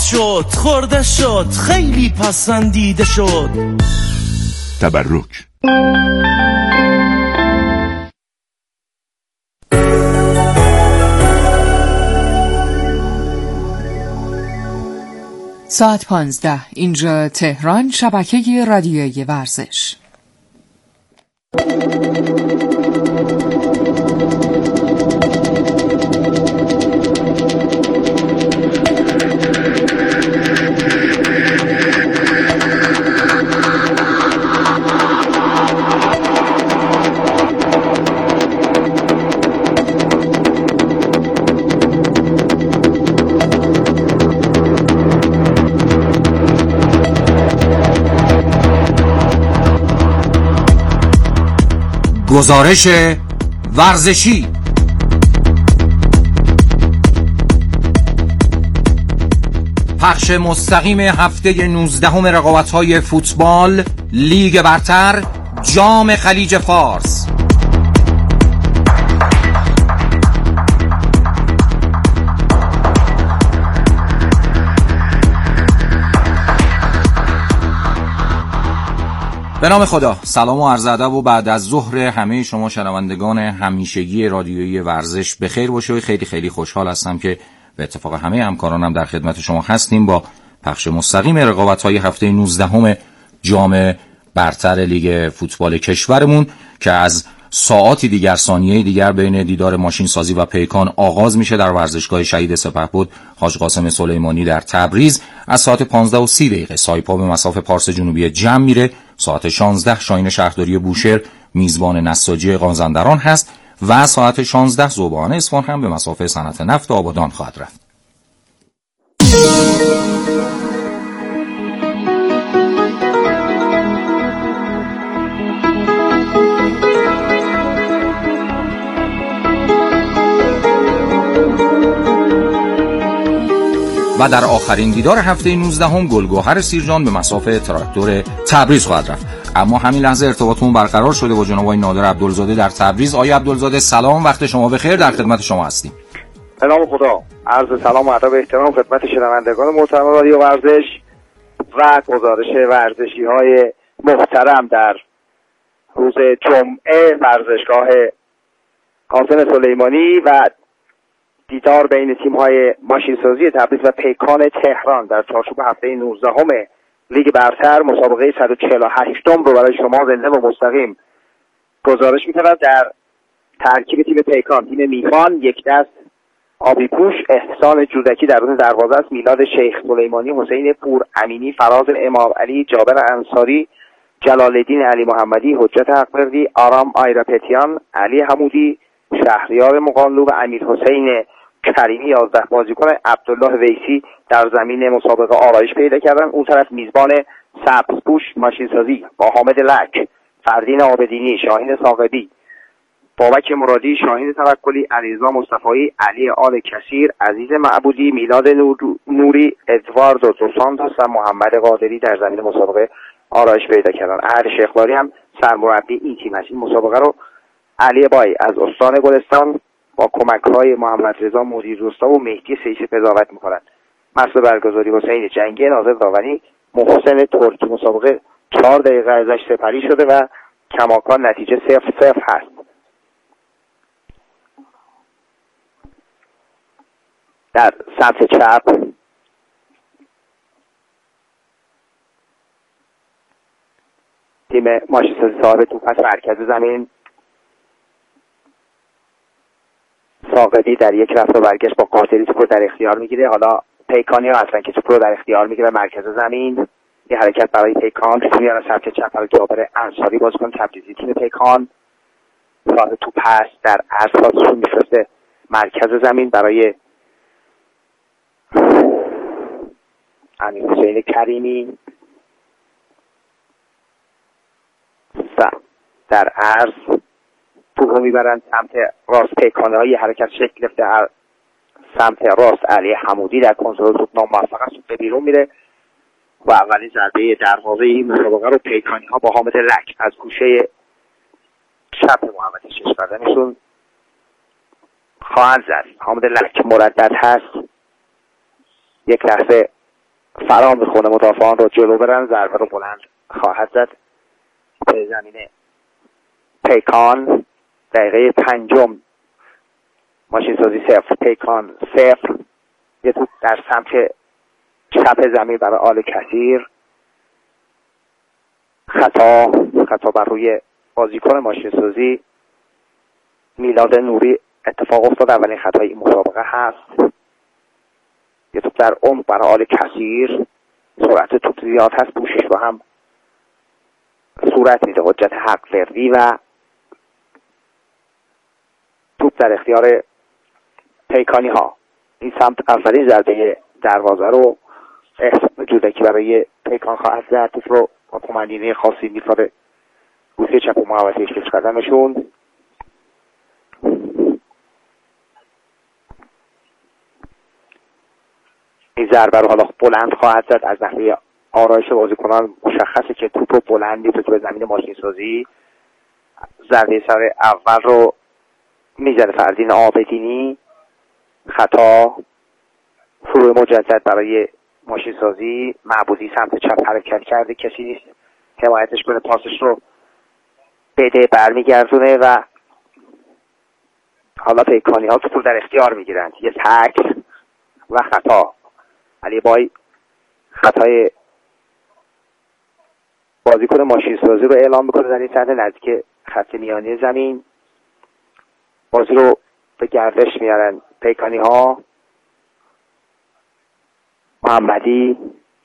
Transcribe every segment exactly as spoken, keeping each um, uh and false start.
شد، خورده شد، خیلی پسندیده شد. تبرک. ساعت پانزده، اینجا تهران، شبکه رادیویی ورزش. گزارش ورزشی. پخش مستقیم هفته نوزدهم رقابت‌های فوتبال لیگ برتر جام خلیج فارس. به نام خدا، سلام و عرض ادب و بعد از ظهر همه شما شنوندگان همیشگی رادیویی ورزش بخیر باشه و خیلی خیلی خوشحال هستم که به اتفاق همه همکارانم در خدمت شما هستیم با پخش مستقیم رقابت‌های هفته نوزدهم جام برتر لیگ فوتبال کشورمون که از ساعاتی دیگر، ثانیه دیگر بین دیدار ماشین سازی و پیکان آغاز میشه در ورزشگاه شهید سپهبد حاج قاسم سلیمانی در تبریز. از ساعت پانزده و سی دقیقه سایپا به مصاف پارس جنوبی جمع میره. ساعت شانزده شاهین شهرداری بوشهر میزبان نساجی قازندران هست و ساعت شانزده ذوبان اصفهان هم به مصاف صنعت نفت آبادان خواهد رفت. و در آخرین دیدار هفته نوزدهم گلگهر سیرجان به مصاف تراکتور تبریز خواهد رفت. اما همین لحظه ارتباطمون برقرار شده با جناب آقای نادر عبدالزاده در تبریز. آقای عبدالزاده سلام، وقت شما بخیر، در خدمت شما هستیم. به نام خدا، عرض سلام و ادب و احترام خدمت شنوندگان محترم رادیو ورزش و گزارش ورزشی های محترم در روز جمعه ورزشگاه قاسم سلیمانی و دیدار بین تیم‌های ماشینسازی تبریز و پیکان تهران در چارچوب هفته نوزدهم لیگ برتر مسابقه صد و چهل و هشتم رو برای شما زنده و مستقیم گزارش می‌کنم. در ترکیب تیم پیکان، تیم میهمان یک دست آبی پوش، احسان جودکی در اون دروازه است، میلاد شیخ سلیمانی، حسین پور امینی، فراز امام علی، جابر انصاری، جلال الدین علی محمدی، حجت حق‌وردی، آرام آیراپتیان، علی حمودی، شهریار مقانلو و امیر حسین کریمی یازده بازیکن عبدالله ویسی در زمین مسابقه آرایش پیدا کردن. اون طرف میزبان سبزپوش ماشینسازی با حامد لک، فردین آبدینی، شاهین ساقبی، بابک مرادی، شاهین توکلی، علیرضا مصطفی، علی آل کثیر، عزیز معبودی، میلاد نوری، ادواردو دوسانتوس و محمد قادری در زمین مسابقه آرایش پیدا کردن. اهل شیخ‌باری هم سرمربی این تیم است. این مسابقه رو علی بای از استان گلستان با کمک‌های محمد رضا مدیر روستا و مهدی سیسی قضاوت می‌کنند. مسئول برگزاری حسین جنگی، ناظر داوری محسن ترکی. مسابقه چهار دقیقه ازش سپری شده و کماکان نتیجه صفر صفر هست. در سمت چپ تیم ماشینسازی صاحب توپ از مرکز زمین، ساقبی در یک رفت و برگشت با قادری توپ رو در اختیار میگیره. حالا پیکانی ها هستن که توپ رو در اختیار میگیره مرکز زمین. یه حرکت برای پیکان، توپ میاره سمت چپ برای جابر انصاری، بازیکن تبریزی تیم پیکان. صاحب توپ هست در عرض رو میفرسته مرکز زمین برای امیر حسین کریمی و در عرض توپ رو میبرن سمت راست پیکانه های حرکت شکل گرفته سمت راست علی حمودی در کنترل توپ ناموفق است، به بیرون میره و اولین ضربه دروازه این مسابقه رو پیکانی ها با حامد لک از گوشه چپ محمد ششبردنشون خواهند زد. حامد لک مردد هست، یک لحظه فرا میخونه مدافعان رو جلو برن، ضربه رو بلند خواهد زد به زمین پیکان. دقیقه پنجم ماشین سازی صفر پیکان صفر. یه توپ در سمت چپ زمین برای آل کثیر، خطا خطا بر روی بازیکن ماشین سازی میلاد نوری اتفاق افتاد. اولین خطای این مسابقه هست. یه توپ در عمق برای آل کثیر، سرعت توپ زیاد هست، پوشش رو هم صورت میده حجت حق فردی و توپ در اختیار پیکانی ها. این سمت اولین ضربه دروازه رو جودکی برای پیکان خواهد زد. توپ رو با کمانینه خاصی میفاره گوشه چپ و محوطه پیش قدمشون. این ضربه رو حالا بلند خواهد زد. از نحوه آرایش بازیکنان مشخصه که توپ رو بلند میفته به زمین ماشین سازی. ضربه سر اول رو میزنه فردین عابدینی، خطا. فروع مجدد برای ماشین سازی. معبودی سمت چپ حرکت کرده، کسی نیست حمایتش کنه، پاسش رو بده، برمیگردونه و حالا پیکانی ها توپ رو در اختیار میگیرند. یه تک و خطا. علی بای خطای بازیکن ماشین سازی رو اعلام میکنه در این صحنه نزدیک خط میانی زمین. بازی رو به گردش میارن پیکانی ها. محمدی،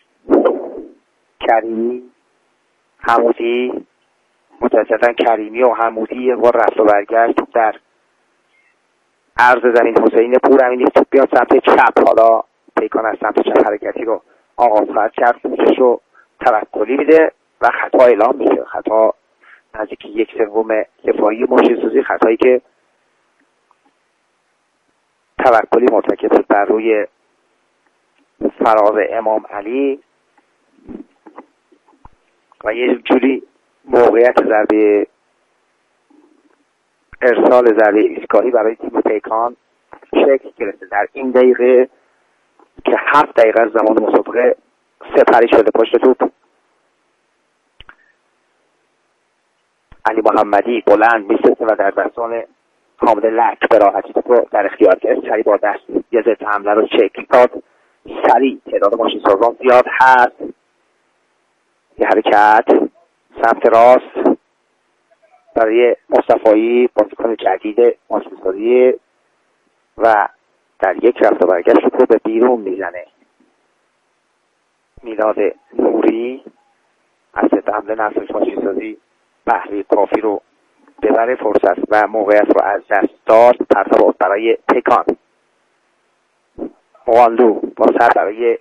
کریمی، حمودی، متاسفاً کریمی و حمودی یه بار رفت و برگشت. توپ در عرض زمین. حسین پور امینی توپ بیاد سمت چپ. حالا پیکان از سمت چپ حرکتی رو آغاز خواهد کرد. پوشش رو توکلی میده و خطا اعلام میشه. خطا نزدیک یک سوم دفاعی ماشین سازی، خطایی که توکلی مرتکب شد بر روی فراز امام علی و یه جوری موقعیت ضربه ارسال ضربه ایستگاهی برای تیم پیکان شکل گرفته. در این دقیقه که هفت دقیقه از زمان مسابقه سپری شده پشت توپ. علی محمدی بلند میسته و در دستان حامد لک به راحتی توپ رو در اختیار گرفت. سریع با دست یه ضد حمله رو چک داد. سریع تعداد ماشین سازان زیاد هست. یه حرکت سمت راست برای مصطفایی، بازیکن جدید ماشین سازی و در یک رفت و برگشت رو به بیرون میزنه. میلاد نوری از ضد حمله نفسش ماشین سازی بهره کافی رو ببره، فرصت و موقعیت رو از دست داد. پرتاب برای پیکان. مقاندو با سر برای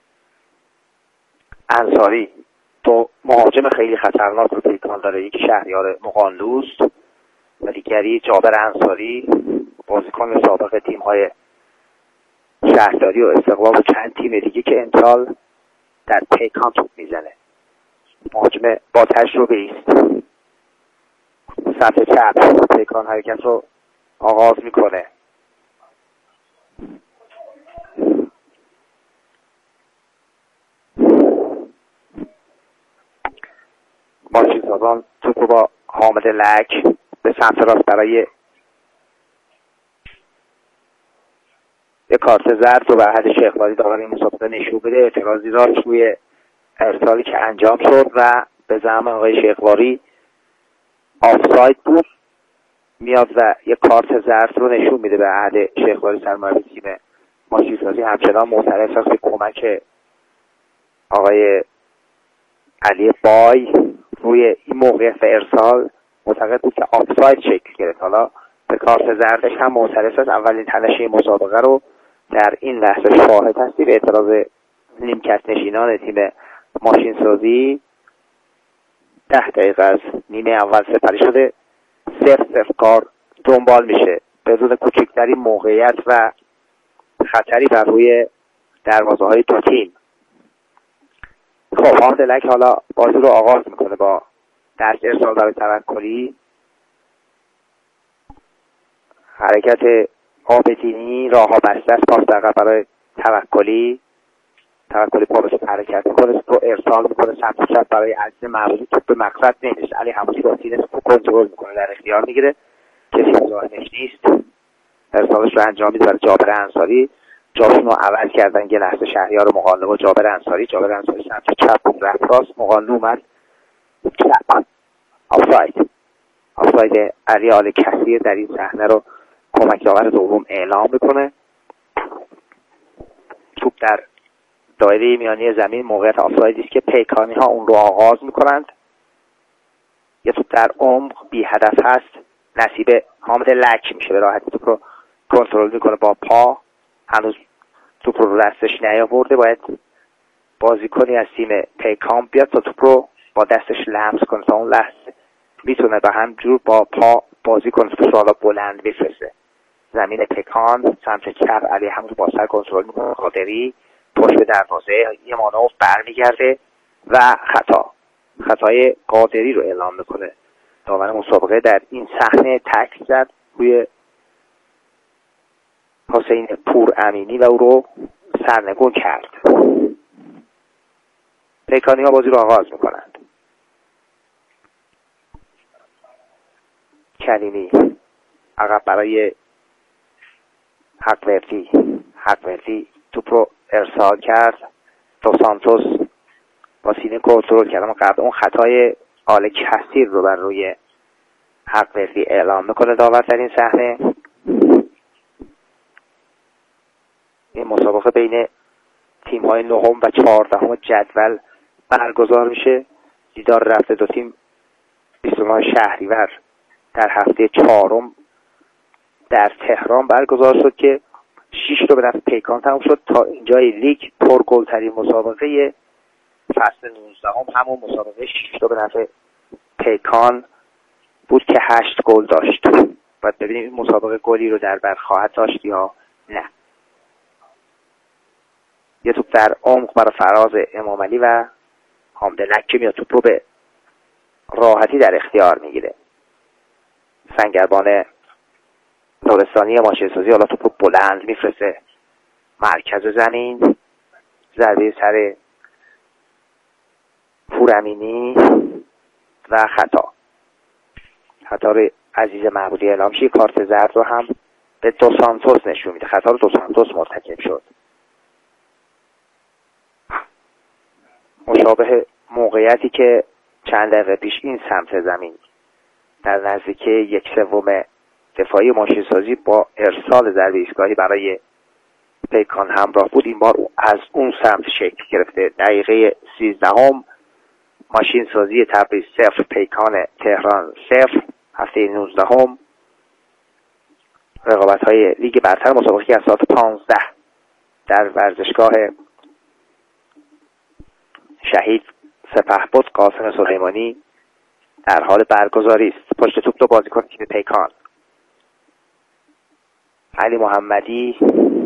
انصاری. دو مهاجم خیلی خطرناک رو پیکان داره. یک شهریار مقاندوست و دیگری جابر انصاری، بازیکن سابق تیم‌های شهرداری و استقلال و چند تیم دیگه که امسال در پیکان توپ میزنه. مهاجم با تجربه است. سمت چپ پیکان حرکت رو آغاز میکنه. ماشین سازان توپ رو با حامد لک به سمت راست برای یک کارت زرد رو بر حد شیخواری داور این مسابقه نشون بده. اعتراضی داشت روی ارسالی که انجام شد و به زعم آقای شیخواری آفساید بود. میاد و یک کارت زرد رو نشون میده به عهد شیخواری سرمربی تیم ماشین سازی. همچنان معترض است به کمک آقای علی بای روی این موقعیت و ارسال. معتقد بود که آفساید شکل گرفت. حالا به کارت زردش هم معترض است. اولین تنشه مسابقه رو در این لحظه شاهد هستی به اعتراض نیمکت نشینان تیم ماشین سازی. ده دقیقه از نیمه اول سپری شده. صفر صفر کار دنبال میشه بدون کوچکترین موقعیت و خطری بر روی دروازه های دو تیم. خب حامد لک حالا بازی رو آغاز میکنه با دست ارسال برای توکلی. حرکت عابدینی راه ها بسته است. پاس دقیقه برای توکلی. توکلی پا به توپ حرکت میکنه، توپ رو ارسال میکنه سمت چپ برای عزیز معبودی، توپ به مقصد نمیرسه. علی حمودی با سینه توپ کنترل میکنه، در اختیار میگیره، کسی مزاحمش نیست، ارسالش رو انجام میده برای جابر انصاری. جاشون رو عوض کردن، یه لحظه شهریار مقانلو و جابر انصاری. جابر انصاری سمت چپ رفت راست، مقانلو اومد چپ. آفساید. آفساید علی آل کثیر در این صحنه رو کمک داور دوم اعلام میکنه. توپ در دایره میانی زمین، موقعیت آفسایدی است که پیکانی ها اون رو آغاز میکنند. یه توپ در عمق بی هدف هست، نصیب حامد لک میشه، به راحتی توپ رو کنترل میکنه با پا، هنوز توپ رو دستش نیاورده. باید بازیکنی از تیم پیکان بیاد تا توپ رو با دستش لمس کنه، تا اون لحظه میتونه به همجور با پا بازی کنه، توپ رو حالا بلند بفرسته. زمین پیکان سمت چپ، علی حمودی با سر کنترل میکنه، قادری پشت به دروازه، یه مانور برمیگرده و خطا خطای قادری رو اعلام میکنه داور مسابقه. در این صحنه تکل زد روی حسین پور امینی و او رو سرنگون کرد. پیکانی ها بازی رو آغاز میکنند. کلیمی عقب برای حقوردی. حقوردی توپ رو ارسال کرد، دو سانتوس با سینه کنترل کرد، اما قبل اون خطای آل کثیر رو بر روی حقوردی اعلام میکنه داور در این صحنه. این مسابقه بین تیم های نهم و چهاردهم جدول برگزار میشه. دیدار رفته دو تیم بیست و نه شهریور در هفته چهارم در تهران برگزار شد که شش رو به نفع پیکان تموم شد. تا اینجای لیگ پرگل‌ترین مسابقه فصل نوزدهم همون مسابقه شش رو به نفع پیکان بود که هشت گل داشت. باید ببینیم این مسابقه گلی رو در بر خواهد داشت یا نه. یه توپ در عمق برای فراز امامعلی و حامد لک میاد، توپ رو به راحتی در اختیار میگیره. سنگربان نورستانی ماشین‌سازی حالا توپ رو بلند میفرسته مرکز زمین، ضربه سر پورامینی و خطا. خطا رو عزیز معبودی اعلام شد. کارت زرد رو هم به دو سانتوس نشون میده. خطا رو دو سانتوس مرتکب شد. مشابه موقعیتی که چند دقیقه پیش این سمت زمین در نزدیکی یک سوم دفاعی ماشین‌سازی با ارسال ضربه ایستگاهی برای پیکان همراه بود، این بار از اون سمت شکل گرفته. دقیقه سیزدهم ماشین‌سازی تبریز صفر، پیکان تهران صفر. هفته نوزدهم رقابت‌های لیگ برتر، مسابقه که از ساعت پانزده در ورزشگاه شهید سپهبد قاسم سلیمانی در حال برگزاری است. پشت توپ دو بازیکن تیم پیکان، علی محمدی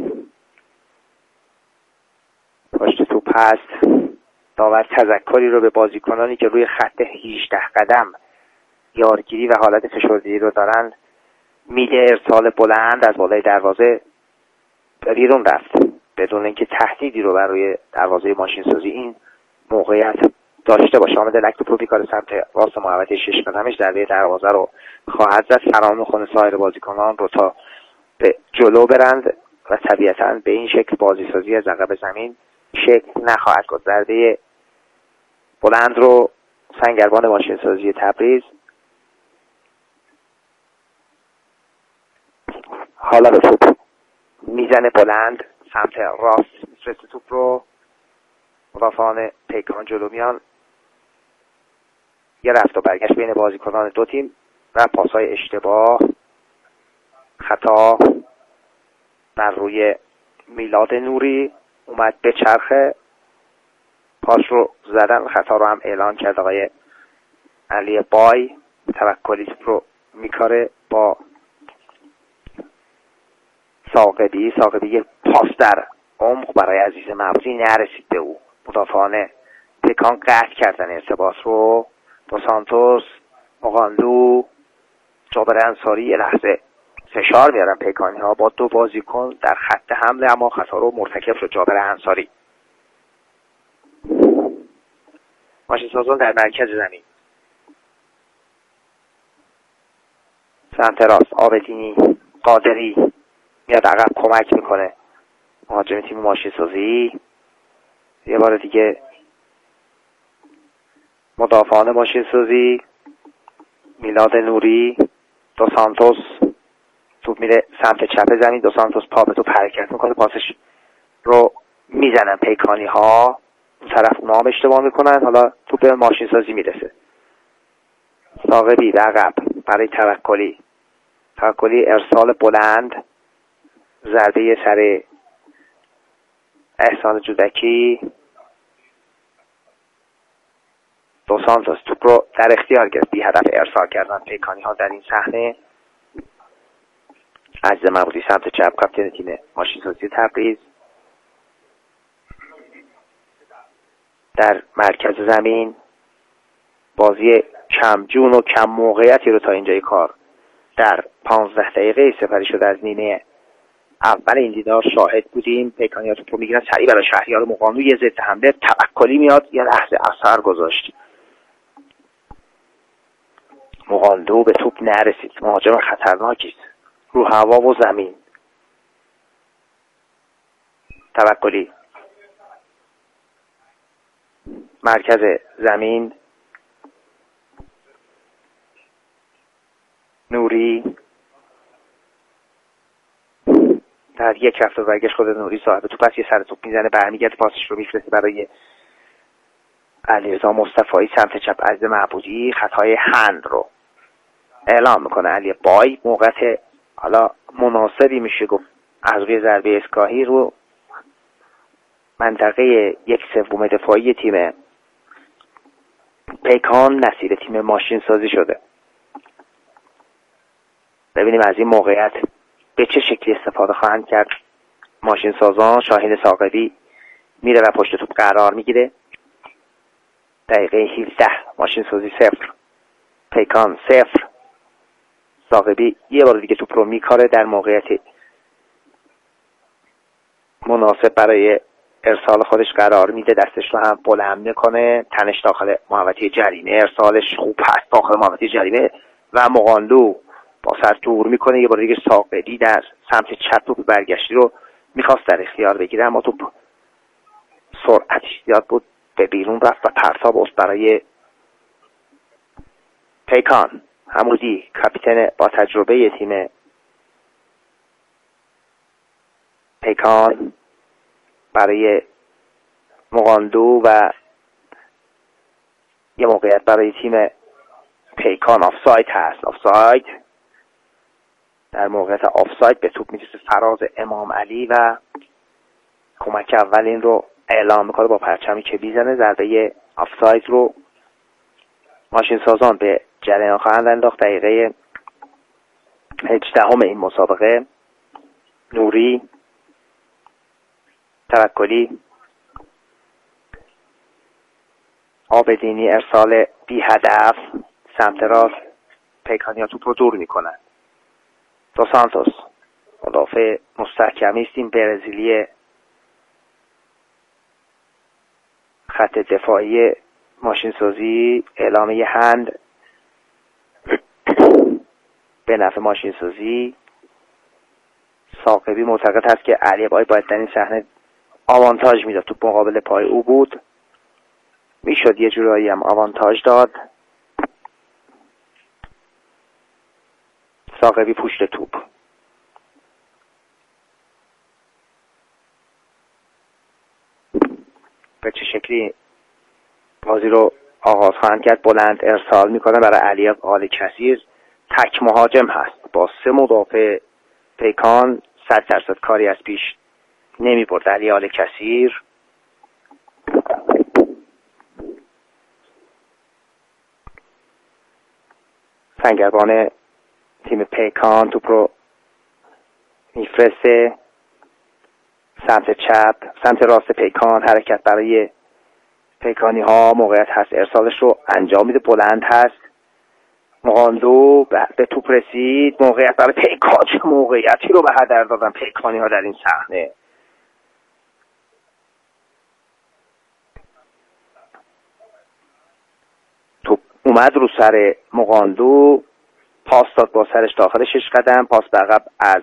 پشت توپ هست. داور تذکری رو به بازیکنانی که روی خط هجده قدم یارگیری و حالت فشردگی رو دارن میده. ارسال بلند از بالای دروازه بیرون رفت بدون اینکه تهدیدی رو بر روی دروازه ماشین‌سازی این موقعیت داشته باشه. حامد لک توپ رو بیکار سمت راست محوطه شش قدمش ضربه دروازه رو خواهد زد. فرام می‌کنه سایر بازیکنان رو تا به جلو برند و طبیعتاً به این شکل بازیسازی از عقب زمین شکل نخواهد گرفت. ضربه بلند رو سنگربان ماشین‌سازی تبریز حالا به توپ میزنه، بلند سمت راست میفرسته توپ رو. مدافعان پیکان جلو میان، یه رفت و برگشت بین بازیکنان دو تیم و پاس‌های اشتباه. خطا بر روی میلاد نوری اومد به چرخه، پاس رو زدن. خطا رو هم اعلان کرد آقای علی بای. توکلی توپ رو میکاره با ساقبی. ساقبی یه پاس در عمق برای عزیز معبودی نرسید به او. مدافعان پیکان قطع کردن ارتباط رو. دو سانتوس، مقانلو، جابر انصاری یه لحظه فشار میارن پیکانی ها با دو بازیکن در خط حمله، اما خطا رو مرتکب شد جابر انصاری. ماشین سازان در مرکز زمین. سمت راست آبدینی قادری میاد عقب کمک میکنه مهاجم تیم ماشین سازی. یه بار دیگه مدافعان ماشین سازی میلاد نوری، دو سانتوس توپ میره سمت چپ زمین. دو سانتوس پا به توپ حرکت میکنه، پاسش رو میزنن پیکانی ها، اون طرف اونا هم اشتباه میکنن. حالا توپ به ماشین سازی میرسه. ثاقبی به عقب برای توکلی. توکلی ارسال بلند، ضربه سر احسان جودکی. دو سانتوس توپ رو در اختیار گرفت، بی هدف ارسال کردن پیکانی ها در این صحنه. عزیز مبودی سمت چپ کاپیتان تیم ماشین سازی تبریز در مرکز زمین. بازی کم جون و کم موقعیتی رو تا اینجای کار در پانزده دقیقه سپری شده از نیمه اول این دیدار شاهد بودیم. پیکانی ها توپ رو میگیرن، سریع برای شهریار مقانلو یه ضد حمله. توکلی میاد، یه لحظه اثر گذاشت، مقانلو به توپ نرسید. مهاجم خطرناکی است رو هوا و زمین. توکلی مرکز زمین. نوری در یک رفت و برگشت خود نوری صاحب توپ است، یه سر توپ میزنه، برمیگرده پاسش رو میفرسته برای علیرضا مصطفی سمت چپ. عزیز معبودی خطای هند رو اعلام میکنه. علی بای موقعیت حالا مناسبی میشه گفت از روی ضربه اسکاهی رو منطقه یک سوم دفاعی تیم پیکان نصیب تیم ماشین سازی شده. ببینیم از این موقعیت به چه شکلی استفاده خواهند کرد ماشین سازان. شاهین ثاقبی میره و پشت توپ قرار میگیره. دقیقه هفده ماشین سازی صفر پیکان صفر. ثاقبی یه بار دیگه توپ رو میکاره، در موقعیت مناسب برای ارسال خودش قرار میده، دستش رو هم بلند میکنه، تنش داخل محوطه جریمه، ارسالش خوب هست داخل محوطه جریمه و مقانلو با سر دور میکنه. یه بار دیگه ثاقبی در سمت چپ توپ برگشتی رو میخواست در اختیار بگیره، اما توپ سرعتش زیاد بود، به بیرون رفت و پرتاب است برای پیکان. حمودی کاپیتان با تجربه تیم پیکان برای مقانلو و یه موقعیت برای تیم پیکان آفساید هست. آفساید در موقعیت آفساید به توپ میرسه فراز امام علی و کمک اول این رو اعلام میکنه با پرچمی که بیزنه. ضربه آفساید رو ماشین سازان به جریان خواهند انداخت. دقیقه هجدهم این مسابقه. نوری توکلی آبدینی ارسال بی هدف سمت راست. پیکانی ها توپ رو دور میکنن. دو سانتوس مدافع مستحکمی است این برزیلی خط دفاعی ماشین سازی. اعلامه هند به نفع ماشین سازی. ثاقبی معتقد هست که علی بای باید در این صحنه آوانتاژ میداد، تو مقابل پای او بود، میشد یه جورایی هم آوانتاژ داد. ثاقبی پشت توپ. به چه شکلی بازی رو آغاز خواهند کرد؟ بلند ارسال میکنه برای علی آل کثیر، تک مهاجم هست با سه مدافع پیکان، صد درصد کاری از پیش نمی برد. علی آل کثیر سنگربان تیم پیکان توپ رو میفرسته سمت چپ، سمت راست پیکان. حرکت برای پیکانی ها، موقعیت هست ارسالش رو انجام میده، بلند هست. مقانلو به توپ رسید، موقعیت برای پیکان. چه موقعیتی رو به هدر دادن پیکانی ها در این صحنه. اومد رو سر مقاندو، پاس داد با سرش داخل شش قدم، پاس به عقب از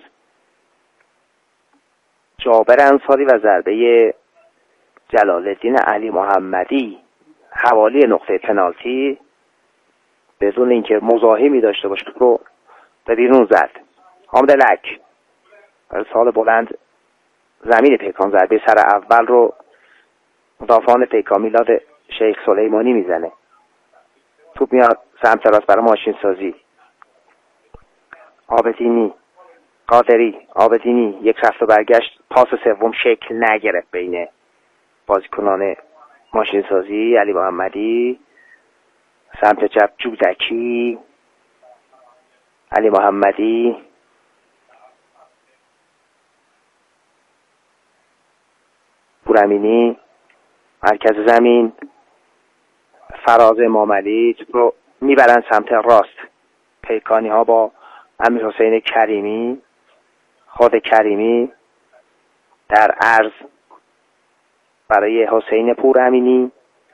جابر انصاری و ضربه جلال الدین علی محمدی حوالی نقطه پنالتی بدون اینکه مزاحمی داشته باشه رو به بیرون زد. حامد لک ارسال بلند زمین پیکان، ضربه سر اول رو مدافعان پیکان میلاد شیخ سلیمانی میزنه. توپ میاد سمت راست برای ماشین سازی. آبدینی، قادری، آبدینی یک رفت و برگشت، پاس سوم شکل نگرفت بین بازیکنان ماشین سازی. علی محمدی سمت چپ جودکی، علی محمدی پورامینی مرکز زمین، فراز امامعلی توپ رو میبرن سمت راست. پیکانی ها با امیر حسین کریمی، خود کریمی در عرض برای حسین پورامینی،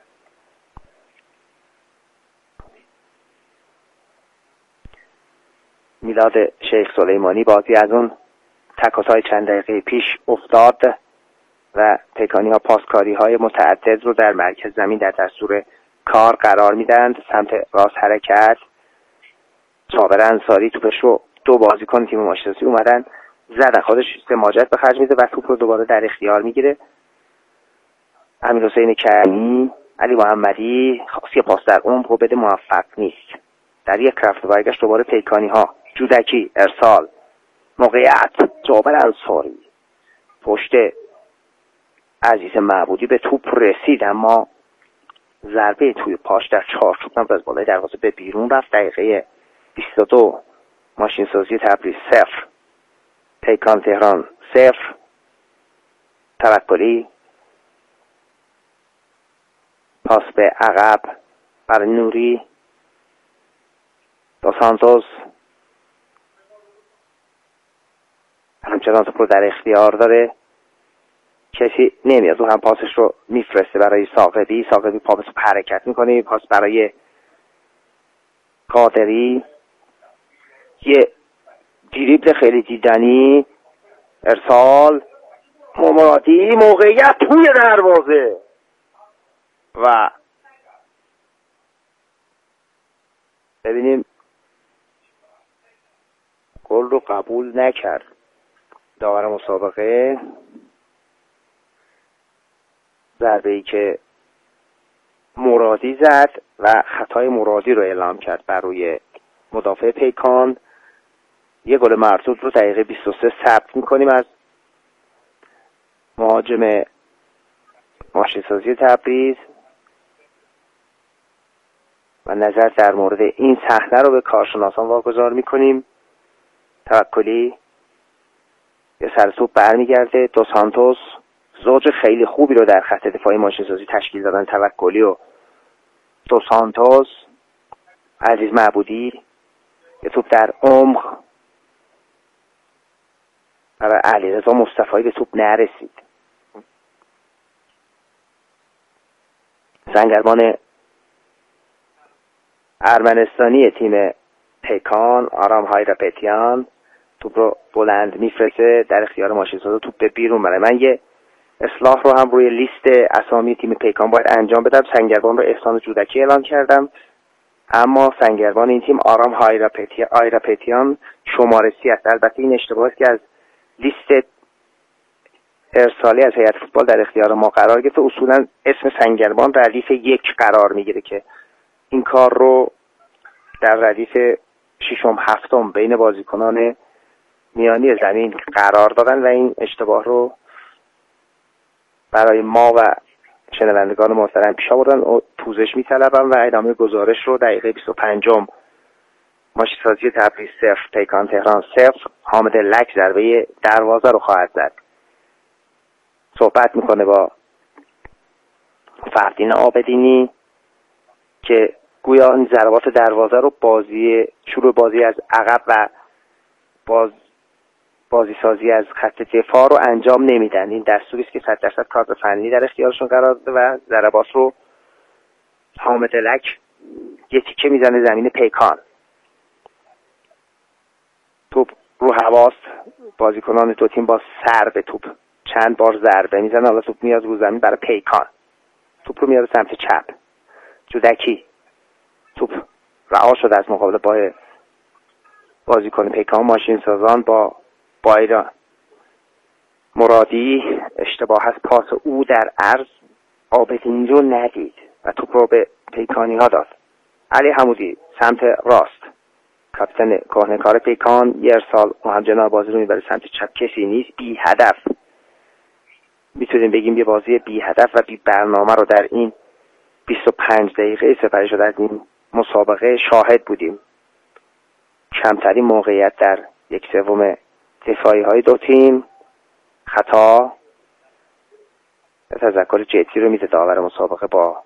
میلاد شیخ سلیمانی. بازی از اون تکاسای چند دقیقه پیش افتاد و پیکانی ها پاسکاری های متعدد رو در مرکز زمین در دستور کار قرار میدند. سمت راست حرکت، جابر انصاری توپش رو دو بازیکن تیم ماشین‌سازی اومدن زدن، خودش سماجت به خرج میده و توپ رو دوباره در اختیار میگیره. امیر حسین کریمی، علی محمدی خاصی پاس در عمق رو بده، موفق نیست. در یک رفت و برگشت دوباره پیکانی ها، جودکی ارسال، موقعیت جابر انصاری پشت عزیز معبودی به توپ رسید اما ضربه توی پاش در چارچوب هم از بالای دروازه به بیرون رفت. دقیقه بیست و دو ماشین سازی تبریز صفر پیکان تهران صفر. توکلی پاس به عقب برای نوری، دو سانتوس همچنان توپ رو در اختیار داره، کسی نمیاد او هم پاسش رو میفرسته برای ساقبی. ساقبی پا به توپ حرکت میکنه، پاس برای قادری، یه دریبل خیلی دیدنی، ارسال مرادی، موقعیت توی دروازه و ببینیم گل رو قبول نکرد داور مسابقه. ضربه ای که مرادی زد و خطای مرادی رو اعلام کرد بر روی مدافع پیکان. یه گل مردود رو دقیقه بیست و سه ثبت میکنیم از مهاجم ماشین‌سازی تبریز و نظر در مورد این صحنه رو به کارشناسان واگذار میکنیم. توکلی یه سر توپ برمیگرده، دو سانتوس زوج خیلی خوبی رو در خط دفاعی ماشین‌سازی تشکیل دادن، توکلی و دو سانتوس. عزیز معبودی یه توپ در عمق برای علیرضا مصطفی، به توپ نرسید. سنگربان ارمنستانی تیم پیکان آرام هایراپتیان توپ رو بلند میفرسته در اختیار ماشین‌ساز، توپ به بیرون بره. من یه اصلاح رو هم روی لیست اسامی تیم پیکان باید انجام بدم. سنگربان رو احسان جودکی اعلام کردم اما سنگربان این تیم آرام هایراپتیان شماره سی است. البته این اشتباه است که از لیست ارسالی از هیئت فوتبال در اختیار ما قرار گرفته. اصولا اسم سنگربان ردیف یک قرار میگیره که این کار رو در ردیف ششم هفتم بین بازیکنان میانی زمین قرار دادن و این اشتباه رو برای ما و شنوندگان محترم پیش آوردن و پوزش میطلبم و ادامه گزارش رو دقیقه بیست و پنج ماشین‌سازی تبریز صفر پیکان تهران صفر. حامد لک ضربه دروازه رو خواهد زد. صحبت میکنه با فردین آبدینی که گویا این ضربات دروازه رو بازی شروع بازی از عقب و باز بازی سازی از خط دفاع رو انجام نمیدن. این دستوری است که صد درصد کادر فنی در اختیارشون قرار داده و ضربات رو حامد لک یه تیکه میزنه زمین پیکان، توپ رو هواست، بازیکنان دو تیم با سر به توپ چند بار ضربه میزنه، حالا توپ میاد رو زمین برای پیکان، توپ رو میاره سمت چپ، جودکی توپ رها شد از مقابله با بازیکن پیکان ماشین سازان با بایران مرادی، اشتباه از پاس او در عرض آبدینی رو ندید و توپ رو به پیکانی ها داد. علی حمودی سمت راست، کاپیتان کهنه‌کار پیکان، یه ارسال مهمجنا بازی رو میبره سمت چپ، کسی نیست، بی هدف. میتونیم بگیم یه بازی بی هدف و بی برنامه رو در این بیست و پنج دقیقه سپری شده از این مسابقه شاهد بودیم. کمترین موقعیت در یک سوم دفاعی های دو تیم، خطا، تذکر جدی رو میده داور مسابقه با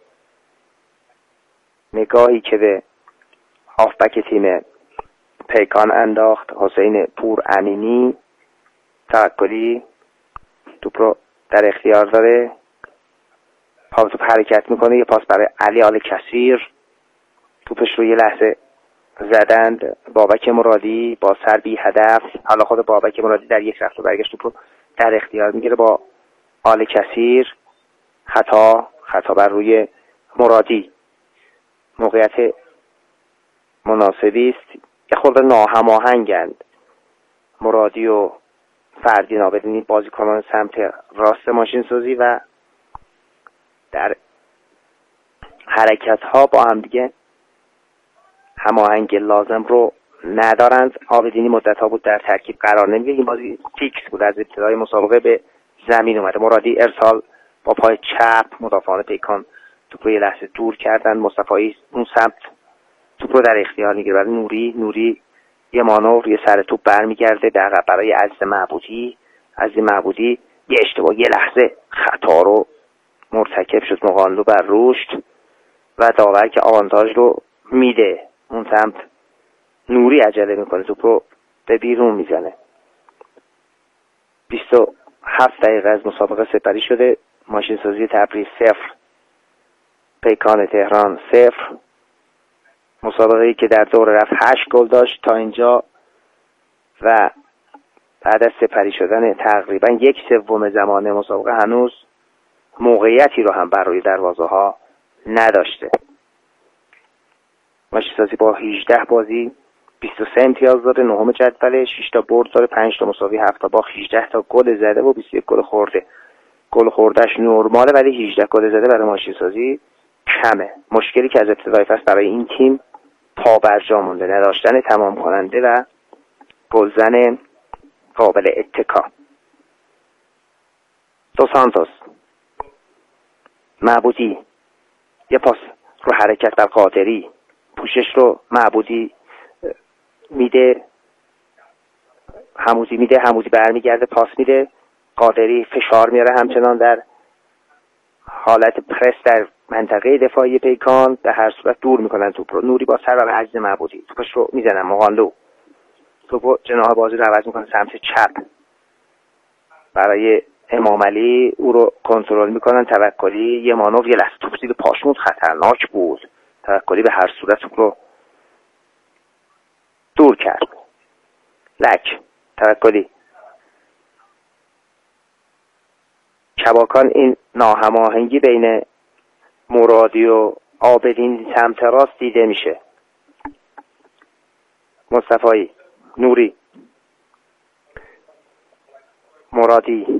نگاهی که به هافبک تیم پیکان انداخت، حسین پور امینی. توکلی توپ رو در اختیار داره، پاس توپ حرکت میکنه، یه پاس برای علی آل کثیر، توپش رو یه لحظه زدند بابک مرادی با سر بی هدف. حالا خود بابک مرادی در یک رفت و برگشت توپ رو در اختیار میگیره با آل کثیر، خطا خطا بر روی مرادی. موقعیت مناسبی است، یه خورده ناهماهنگند مرادی و فردین آبدینی بازیکنان سمت راست ماشین سازی و در حرکت ها با هم دیگه هماهنگ لازم رو ندارند. آبدینی مدت ها بود در ترکیب قرار نمیگه، این بازی فیکس بود، از ابتدای مسابقه به زمین اومده. مرادی ارسال با پای چپ، مدافعان پیکان توپ رو یه لحظه دور کردن، مصطفی اون سمت توپ رو در اختیار میگیره برای نوری. نوری یه مانور، یه سر توپ برمیگرده به عقب برای عزیز معبودی. عزیز معبودی یه اشتباه، یه لحظه خطا رو مرتکب شد مقانلو بر رشد و داور که آوانتاژ رو میده اون سمت. نوری عجله میکنه، توپ رو به بیرون میزنه. بیست و هفت دقیقه از مسابقه سپری شده. ماشین سازی تبریز صفر، پیکان تهران صفر. مسابقه‌ای که در دور رفت هشت گل داشت تا اینجا و بعد از سپری شدن تقریبا یک سوم زمان مسابقه هنوز موقعیتی رو هم بر روی دروازه ها نداشته. ماشین سازی با هجده بازی بیست و سه امتیاز داره، نهم جدول، شش تا برد داره، پنج تا مساوی، هفت تا باخت، هجده تا گل زده و بیست و یک گل خورده. گل خوردهش نرماله ولی هجده گل زده برای ماشین سازی کمه. مشکلی که از ابتدای فصل برای این تیم پا برجا مونده، نداشتن تمام کننده و گلزن قابل اتکا. دو سانتوس، معبودی، یه پاس رو حرکت بر قادری، پوشش رو معبودی میده، حمودی میده، حمودی برمیگرده پاس میده، قادری فشار میاره همچنان در حالت پرس در منطقه دفاعی پیکان. در هر صورت دور میکنن توپ رو. نوری با سر برای عزیز معبودی، توپش رو میزنن مقانلو، توپ جناح بازی رو عوض میکنه سمت چپ برای امام علی، او رو کنترل میکنن. توکلی یه مانور، یه لحظه توپ زیر پاشمود، خطرناک بود. توکلی به هر صورت توپ رو دور کرد. لک توکلی کباکان. این ناهماهنگی بین مرادی و آبدین سمت راست دیده میشه. مصطفی، نوری، مرادی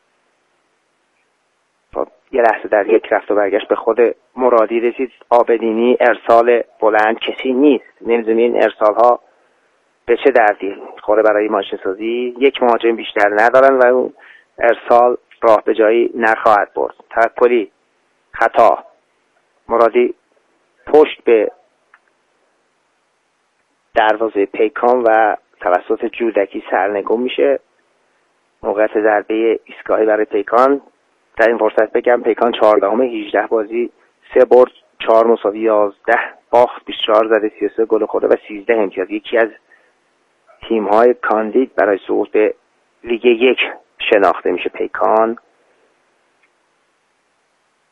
یه لحظه در یک رفت و برگشت به خود مرادی رسید. آبدینی ارسال بلند، کسی نیست، نمیدونی این ارسال ها به چه دردی خوره برای ماشین سازی. یک مهاجم بیشتر ندارن و اون ارسال راه به جایی نخواهد برد. توکلی خطا، مرادی پشت به دروازه پیکان و توسط جودکی سرنگون میشه. موقعیت ضربه ایستگاهی برای پیکان. در این فرصت بگم پیکان چهاردهم هجده بازی، سه برد، چهار مساوی، یازده باخت، بیست و چهار زده، سی و سه گل خورده و سیزده امتیاز. یکی از تیم‌های کاندید برای صعود به لیگ یک شناخته میشه پیکان.